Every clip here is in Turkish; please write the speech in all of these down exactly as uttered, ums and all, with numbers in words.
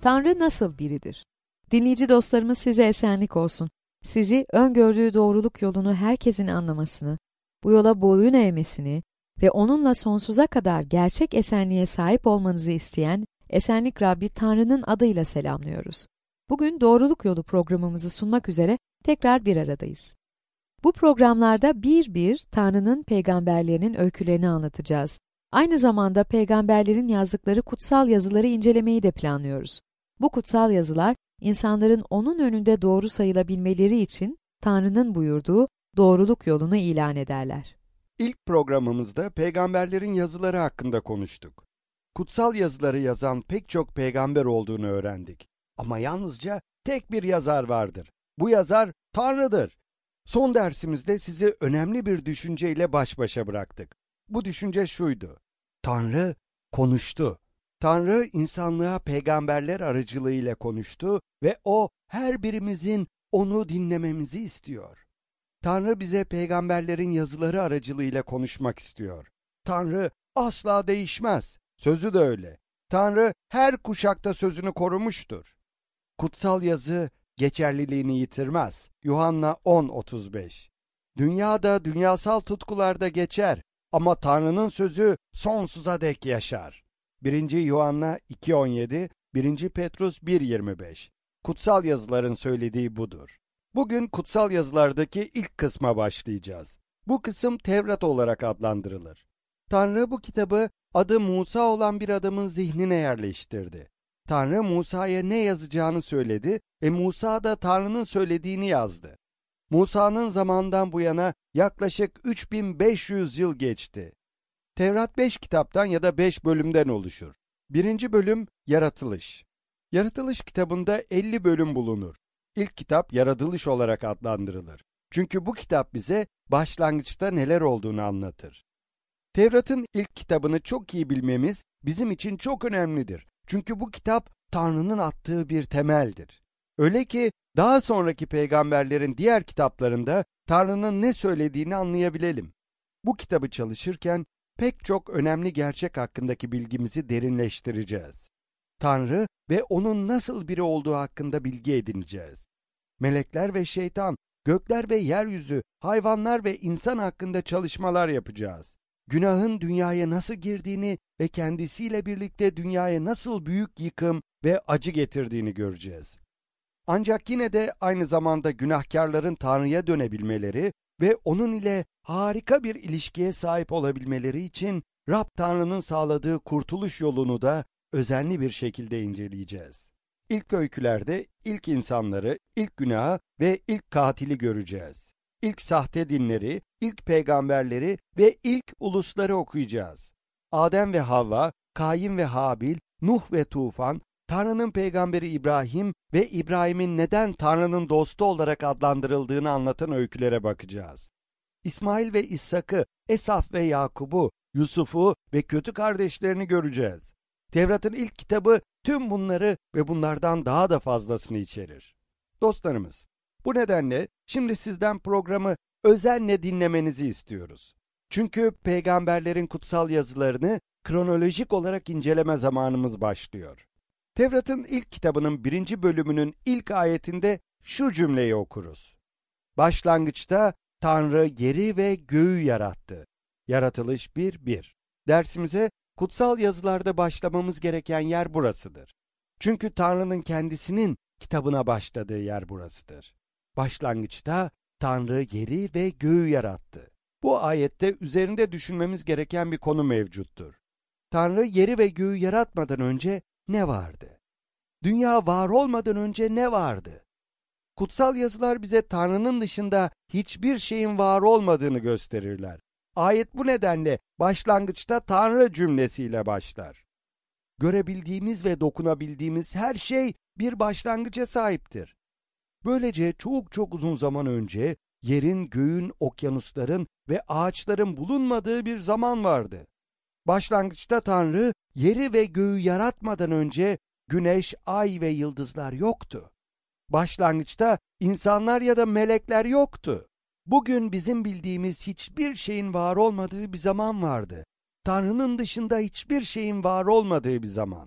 Tanrı nasıl biridir? Dinleyici dostlarımız, size esenlik olsun. Sizi öngördüğü doğruluk yolunu herkesin anlamasını, bu yola boyun eğmesini ve onunla sonsuza kadar gerçek esenliğe sahip olmanızı isteyen Esenlik Rabbi Tanrı'nın adıyla selamlıyoruz. Bugün Doğruluk Yolu programımızı sunmak üzere tekrar bir aradayız. Bu programlarda bir bir Tanrı'nın peygamberlerinin öykülerini anlatacağız. Aynı zamanda peygamberlerin yazdıkları kutsal yazıları incelemeyi de planlıyoruz. Bu kutsal yazılar, insanların onun önünde doğru sayılabilmeleri için Tanrı'nın buyurduğu doğruluk yolunu ilan ederler. İlk programımızda peygamberlerin yazıları hakkında konuştuk. Kutsal yazıları yazan pek çok peygamber olduğunu öğrendik. Ama yalnızca tek bir yazar vardır. Bu yazar Tanrı'dır. Son dersimizde sizi önemli bir düşünceyle baş başa bıraktık. Bu düşünce şuydu: Tanrı konuştu. Tanrı insanlığa peygamberler aracılığıyla konuştu ve o her birimizin onu dinlememizi istiyor. Tanrı bize peygamberlerin yazıları aracılığıyla konuşmak istiyor. Tanrı asla değişmez. Sözü de öyle. Tanrı her kuşakta sözünü korumuştur. Kutsal yazı geçerliliğini yitirmez. Yuhanna on otuz beş. Dünyada, dünyasal tutkularda geçer ama Tanrı'nın sözü sonsuza dek yaşar. birinci Yuhanna iki on yedi, birinci Petrus bir yirmi beş. Kutsal yazıların söylediği budur. Bugün kutsal yazılardaki ilk kısma başlayacağız. Bu kısım Tevrat olarak adlandırılır. Tanrı bu kitabı adı Musa olan bir adamın zihnine yerleştirdi. Tanrı Musa'ya ne yazacağını söyledi ve Musa da Tanrı'nın söylediğini yazdı. Musa'nın zamandan bu yana yaklaşık üç bin beş yüz yıl geçti. Tevrat beş kitaptan ya da beş bölümden oluşur. Birinci bölüm Yaratılış. Yaratılış kitabında elli bölüm bulunur. İlk kitap Yaratılış olarak adlandırılır. Çünkü bu kitap bize başlangıçta neler olduğunu anlatır. Tevrat'ın ilk kitabını çok iyi bilmemiz bizim için çok önemlidir. Çünkü bu kitap Tanrı'nın attığı bir temeldir. Öyle ki daha sonraki peygamberlerin diğer kitaplarında Tanrı'nın ne söylediğini anlayabilelim. Bu kitabı çalışırken pek çok önemli gerçek hakkındaki bilgimizi derinleştireceğiz. Tanrı ve onun nasıl biri olduğu hakkında bilgi edineceğiz. Melekler ve şeytan, gökler ve yeryüzü, hayvanlar ve insan hakkında çalışmalar yapacağız. Günahın dünyaya nasıl girdiğini ve kendisiyle birlikte dünyaya nasıl büyük yıkım ve acı getirdiğini göreceğiz. Ancak yine de aynı zamanda günahkarların Tanrı'ya dönebilmeleri ve onun ile harika bir ilişkiye sahip olabilmeleri için Rab Tanrı'nın sağladığı kurtuluş yolunu da özenli bir şekilde inceleyeceğiz. İlk öykülerde ilk insanları, ilk günahı ve ilk katili göreceğiz. İlk sahte dinleri, ilk peygamberleri ve ilk ulusları okuyacağız. Adem ve Havva, Kayin ve Habil, Nuh ve Tufan, Tanrı'nın peygamberi İbrahim ve İbrahim'in neden Tanrı'nın dostu olarak adlandırıldığını anlatan öykülere bakacağız. İsmail ve İshak'ı, Esaf ve Yakub'u, Yusuf'u ve kötü kardeşlerini göreceğiz. Tevrat'ın ilk kitabı tüm bunları ve bunlardan daha da fazlasını içerir. Dostlarımız, bu nedenle şimdi sizden programı özenle dinlemenizi istiyoruz. Çünkü peygamberlerin kutsal yazılarını kronolojik olarak inceleme zamanımız başlıyor. Tevrat'ın ilk kitabının birinci bölümünün ilk ayetinde şu cümleyi okuruz: Başlangıçta Tanrı yeri ve göğü yarattı. Yaratılış bir bir. Dersimize kutsal yazılarda başlamamız gereken yer burasıdır. Çünkü Tanrı'nın kendisinin kitabına başladığı yer burasıdır. Başlangıçta Tanrı yeri ve göğü yarattı. Bu ayette üzerinde düşünmemiz gereken bir konu mevcuttur. Tanrı yeri ve göğü yaratmadan önce ne vardı? Dünya var olmadan önce ne vardı? Kutsal yazılar bize Tanrı'nın dışında hiçbir şeyin var olmadığını gösterirler. Ayet bu nedenle başlangıçta Tanrı cümlesiyle başlar. Görebildiğimiz ve dokunabildiğimiz her şey bir başlangıca sahiptir. Böylece çok çok uzun zaman önce yerin, göğün, okyanusların ve ağaçların bulunmadığı bir zaman vardı. Başlangıçta Tanrı yeri ve göğü yaratmadan önce güneş, ay ve yıldızlar yoktu. Başlangıçta insanlar ya da melekler yoktu. Bugün bizim bildiğimiz hiçbir şeyin var olmadığı bir zaman vardı. Tanrı'nın dışında hiçbir şeyin var olmadığı bir zaman.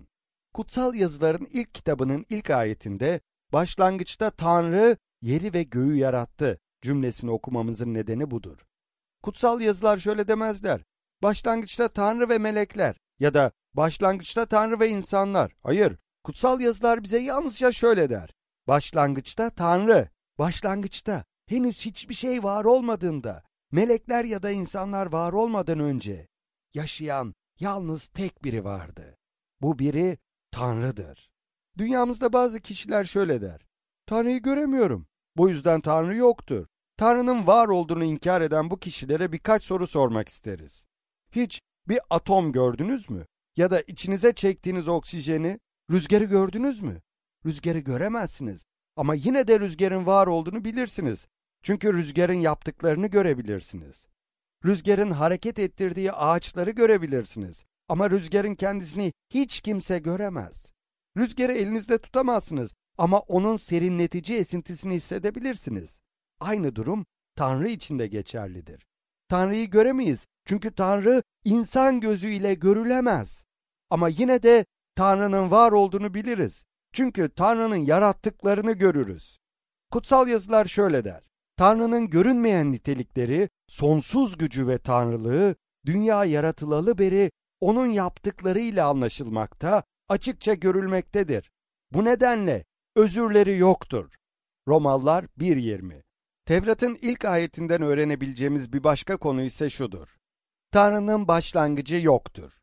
Kutsal yazıların ilk kitabının ilk ayetinde başlangıçta Tanrı yeri ve göğü yarattı cümlesini okumamızın nedeni budur. Kutsal yazılar şöyle demezler: başlangıçta Tanrı ve melekler ya da başlangıçta Tanrı ve insanlar. Hayır, kutsal yazılar bize yalnızca şöyle der: başlangıçta Tanrı, başlangıçta, henüz hiçbir şey var olmadığında, melekler ya da insanlar var olmadan önce yaşayan yalnız tek biri vardı. Bu biri Tanrı'dır. Dünyamızda bazı kişiler şöyle der: Tanrı'yı göremiyorum, bu yüzden Tanrı yoktur. Tanrı'nın var olduğunu inkar eden bu kişilere birkaç soru sormak isteriz. Hiç bir atom gördünüz mü? Ya da içinize çektiğiniz oksijeni, rüzgarı gördünüz mü? Rüzgarı göremezsiniz ama yine de rüzgarın var olduğunu bilirsiniz. Çünkü rüzgarın yaptıklarını görebilirsiniz. Rüzgarın hareket ettirdiği ağaçları görebilirsiniz ama rüzgarın kendisini hiç kimse göremez. Rüzgarı elinizde tutamazsınız ama onun serinletici esintisini hissedebilirsiniz. Aynı durum Tanrı için de geçerlidir. Tanrı'yı göremeyiz çünkü Tanrı insan gözüyle görülemez. Ama yine de Tanrı'nın var olduğunu biliriz. Çünkü Tanrı'nın yarattıklarını görürüz. Kutsal yazılar şöyle der: Tanrı'nın görünmeyen nitelikleri, sonsuz gücü ve tanrılığı, dünya yaratılalı beri onun yaptıklarıyla anlaşılmakta, açıkça görülmektedir. Bu nedenle özürleri yoktur. Romalılar bir yirmi. Tevrat'ın ilk ayetinden öğrenebileceğimiz bir başka konu ise şudur: Tanrı'nın başlangıcı yoktur.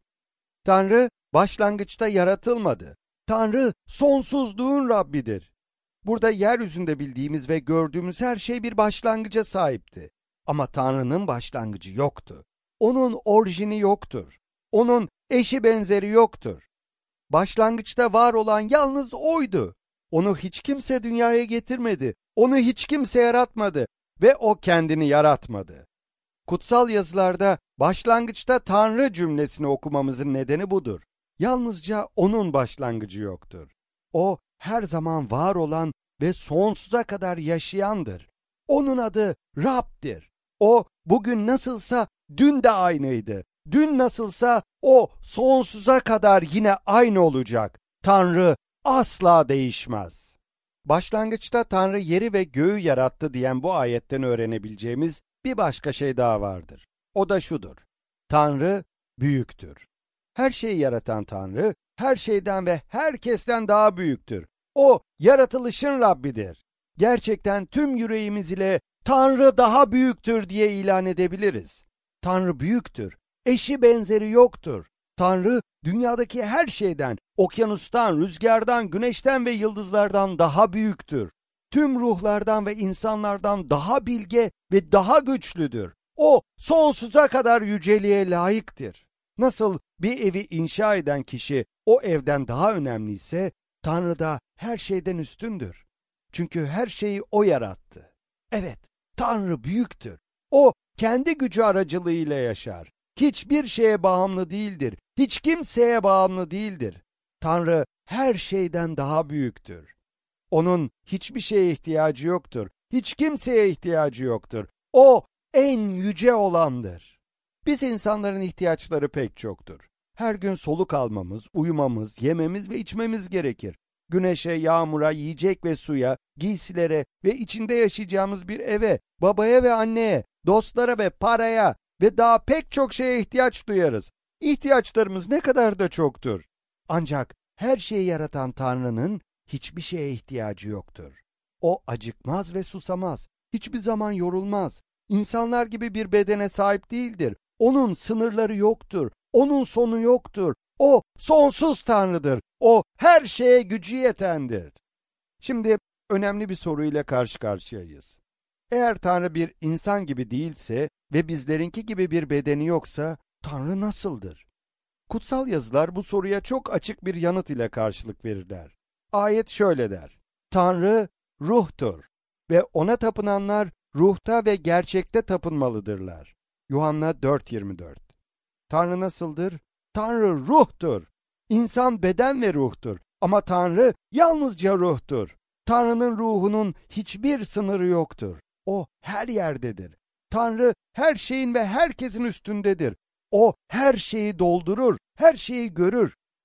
Tanrı başlangıçta yaratılmadı. Tanrı sonsuzluğun Rabbidir. Burada yeryüzünde bildiğimiz ve gördüğümüz her şey bir başlangıca sahipti. Ama Tanrı'nın başlangıcı yoktu. Onun orijini yoktur. Onun eşi benzeri yoktur. Başlangıçta var olan yalnız O'ydu. Onu hiç kimse dünyaya getirmedi. Onu hiç kimse yaratmadı ve O kendini yaratmadı. Kutsal yazılarda başlangıçta Tanrı cümlesini okumamızın nedeni budur. Yalnızca O'nun başlangıcı yoktur. O her zaman var olan ve sonsuza kadar yaşayandır. O'nun adı Rab'dir. O bugün nasılsa dün de aynıydı. Dün nasılsa O sonsuza kadar yine aynı olacak. Tanrı asla değişmez. Başlangıçta Tanrı yeri ve göğü yarattı diyen bu ayetten öğrenebileceğimiz bir başka şey daha vardır. O da şudur: Tanrı büyüktür. Her şeyi yaratan Tanrı, her şeyden ve herkesten daha büyüktür. O, yaratılışın Rabbidir. Gerçekten tüm yüreğimiz ile Tanrı daha büyüktür diye ilan edebiliriz. Tanrı büyüktür. Eşi benzeri yoktur. Tanrı, dünyadaki her şeyden, okyanustan, rüzgardan, güneşten ve yıldızlardan daha büyüktür. Tüm ruhlardan ve insanlardan daha bilge ve daha güçlüdür. O, sonsuza kadar yüceliğe layıktır. Nasıl bir evi inşa eden kişi o evden daha önemliyse, Tanrı da her şeyden üstündür. Çünkü her şeyi O yarattı. Evet, Tanrı büyüktür. O, kendi gücü aracılığıyla yaşar. Hiçbir şeye bağımlı değildir. Hiç kimseye bağımlı değildir. Tanrı her şeyden daha büyüktür. Onun hiçbir şeye ihtiyacı yoktur. Hiç kimseye ihtiyacı yoktur. O en yüce olandır. Biz insanların ihtiyaçları pek çoktur. Her gün soluk almamız, uyumamız, yememiz ve içmemiz gerekir. Güneşe, yağmura, yiyecek ve suya, giysilere ve içinde yaşayacağımız bir eve, babaya ve anneye, dostlara ve paraya ve daha pek çok şeye ihtiyaç duyarız. İhtiyaçlarımız ne kadar da çoktur. Ancak her şeyi yaratan Tanrı'nın hiçbir şeye ihtiyacı yoktur. O acıkmaz ve susamaz. Hiçbir zaman yorulmaz. İnsanlar gibi bir bedene sahip değildir. Onun sınırları yoktur. Onun sonu yoktur. O sonsuz Tanrı'dır. O her şeye gücü yetendir. Şimdi önemli bir soruyla karşı karşıyayız. Eğer Tanrı bir insan gibi değilse ve bizlerinki gibi bir bedeni yoksa Tanrı nasıldır? Kutsal yazılar bu soruya çok açık bir yanıt ile karşılık verirler. Ayet şöyle der: Tanrı ruhtur ve O'na tapınanlar ruhta ve gerçekte tapınmalıdırlar. Yuhanna dört yirmi dört. Tanrı nasıldır? Tanrı ruhtur. İnsan beden ve ruhtur ama Tanrı yalnızca ruhtur. Tanrı'nın ruhunun hiçbir sınırı yoktur. O her yerdedir. Tanrı her şeyin ve herkesin üstündedir. O her şeyi doldurur, her şeyi görür.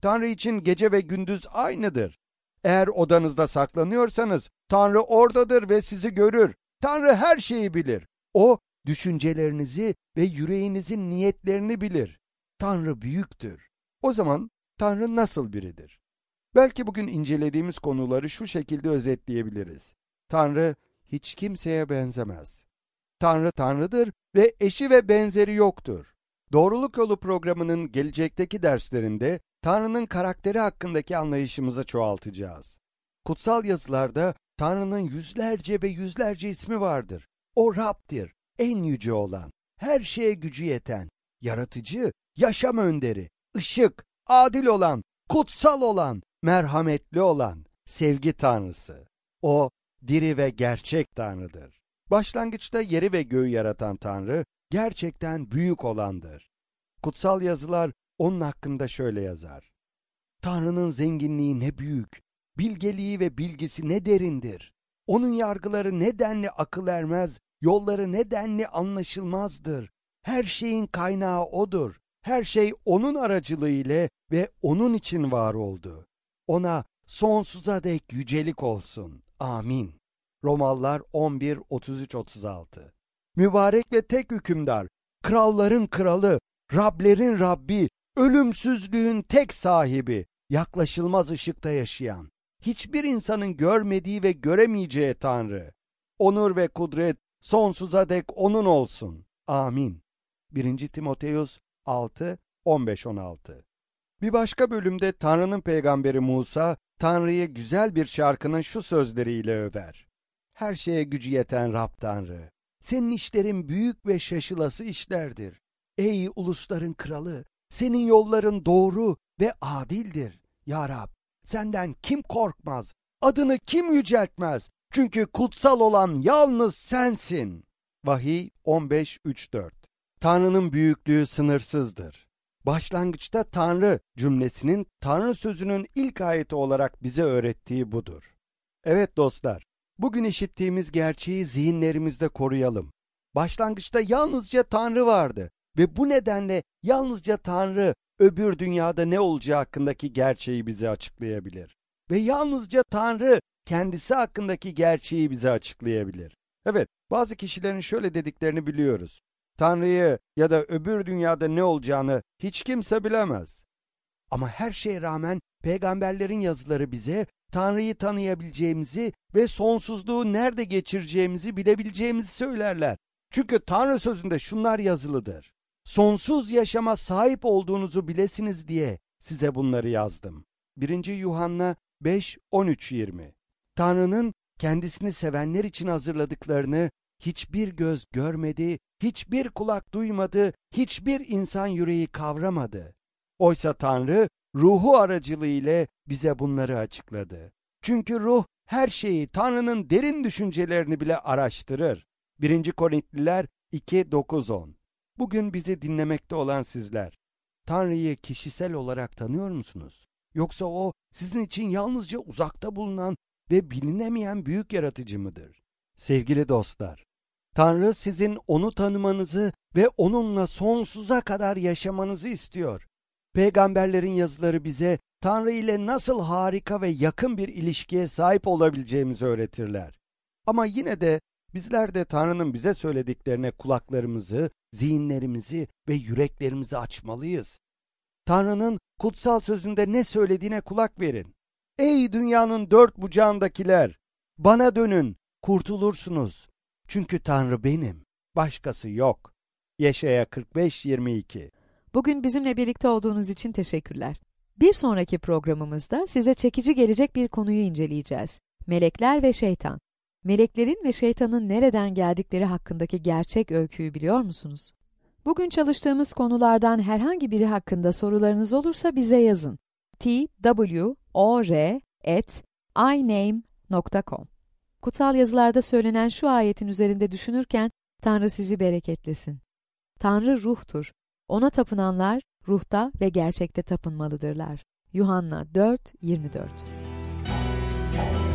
Tanrı için gece ve gündüz aynıdır. Eğer odanızda saklanıyorsanız, Tanrı oradadır ve sizi görür. Tanrı her şeyi bilir. O, düşüncelerinizi ve yüreğinizin niyetlerini bilir. Tanrı büyüktür. O zaman Tanrı nasıl biridir? Belki bugün incelediğimiz konuları şu şekilde özetleyebiliriz. Tanrı hiç kimseye benzemez. Tanrı Tanrı'dır ve eşi ve benzeri yoktur. Doğruluk Yolu programının gelecekteki derslerinde Tanrı'nın karakteri hakkındaki anlayışımızı çoğaltacağız. Kutsal yazılarda Tanrı'nın yüzlerce ve yüzlerce ismi vardır. O Rab'dir, en yüce olan, her şeye gücü yeten, yaratıcı, yaşam önderi, ışık, adil olan, kutsal olan, merhametli olan, sevgi Tanrısı. O, diri ve gerçek Tanrı'dır. Başlangıçta yeri ve göğü yaratan Tanrı, gerçekten büyük olandır. Kutsal yazılar onun hakkında şöyle yazar. Tanrı'nın zenginliği ne büyük, bilgeliği ve bilgisi ne derindir. Onun yargıları ne denli akıl ermez, yolları ne denli anlaşılmazdır. Her şeyin kaynağı O'dur. Her şey O'nun aracılığı ile ve O'nun için var oldu. O'na sonsuza dek yücelik olsun. Amin. Romalılar on bir otuz üç otuz altı. Mübarek ve tek hükümdar, kralların kralı, Rablerin Rabbi, ölümsüzlüğün tek sahibi, yaklaşılmaz ışıkta yaşayan, hiçbir insanın görmediği ve göremeyeceği Tanrı. Onur ve kudret sonsuza dek O'nun olsun. Amin. birinci Timoteus altı on beş on altı. Bir başka bölümde Tanrı'nın peygamberi Musa, Tanrı'yı güzel bir şarkının şu sözleriyle över. Her şeye gücü yeten Rab Tanrı, senin işlerin büyük ve şaşılası işlerdir. Ey ulusların kralı, senin yolların doğru ve adildir. Ya Rab, senden kim korkmaz, adını kim yüceltmez? Çünkü kutsal olan yalnız sensin. Vahiy on beş üç dört. Tanrı'nın büyüklüğü sınırsızdır. Başlangıçta Tanrı cümlesinin Tanrı sözünün ilk ayeti olarak bize öğrettiği budur. Evet dostlar, bugün işittiğimiz gerçeği zihinlerimizde koruyalım. Başlangıçta yalnızca Tanrı vardı ve bu nedenle yalnızca Tanrı öbür dünyada ne olacağı hakkındaki gerçeği bize açıklayabilir. Ve yalnızca Tanrı kendisi hakkındaki gerçeği bize açıklayabilir. Evet, bazı kişilerin şöyle dediklerini biliyoruz. Tanrı'yı ya da öbür dünyada ne olacağını hiç kimse bilemez. Ama her şeye rağmen peygamberlerin yazıları bize Tanrı'yı tanıyabileceğimizi ve sonsuzluğu nerede geçireceğimizi bilebileceğimizi söylerler. Çünkü Tanrı sözünde şunlar yazılıdır. Sonsuz yaşama sahip olduğunuzu bilesiniz diye size bunları yazdım. birinci Yuhanna beş on üç yirmi. Tanrı'nın kendisini sevenler için hazırladıklarını hiçbir göz görmedi, hiçbir kulak duymadı, hiçbir insan yüreği kavramadı. Oysa Tanrı ruhu aracılığı ile bize bunları açıkladı. Çünkü ruh her şeyi, Tanrı'nın derin düşüncelerini bile araştırır. birinci Korintliler iki dokuz on. Bugün bizi dinlemekte olan sizler, Tanrı'yı kişisel olarak tanıyor musunuz? Yoksa o sizin için yalnızca uzakta bulunan ve bilinemeyen büyük yaratıcı mıdır? Sevgili dostlar, Tanrı sizin onu tanımanızı ve onunla sonsuza kadar yaşamanızı istiyor. Peygamberlerin yazıları bize Tanrı ile nasıl harika ve yakın bir ilişkiye sahip olabileceğimizi öğretirler. Ama yine de bizler de Tanrı'nın bize söylediklerine kulaklarımızı, zihinlerimizi ve yüreklerimizi açmalıyız. Tanrı'nın kutsal sözünde ne söylediğine kulak verin. Ey dünyanın dört bucağındakiler! Bana dönün, kurtulursunuz. Çünkü Tanrı benim, başkası yok. Yeşaya kırk beş yirmi iki. Bugün bizimle birlikte olduğunuz için teşekkürler. Bir sonraki programımızda size çekici gelecek bir konuyu inceleyeceğiz. Melekler ve şeytan. Meleklerin ve şeytanın nereden geldikleri hakkındaki gerçek öyküyü biliyor musunuz? Bugün çalıştığımız konulardan herhangi biri hakkında sorularınız olursa bize yazın. t w o r at i name nokta com. Kutsal yazılarda söylenen şu ayetin üzerinde düşünürken Tanrı sizi bereketlesin. Tanrı ruhtur. Ona tapınanlar ruhta ve gerçekte tapınmalıdırlar. Yuhanna dört yirmi dört.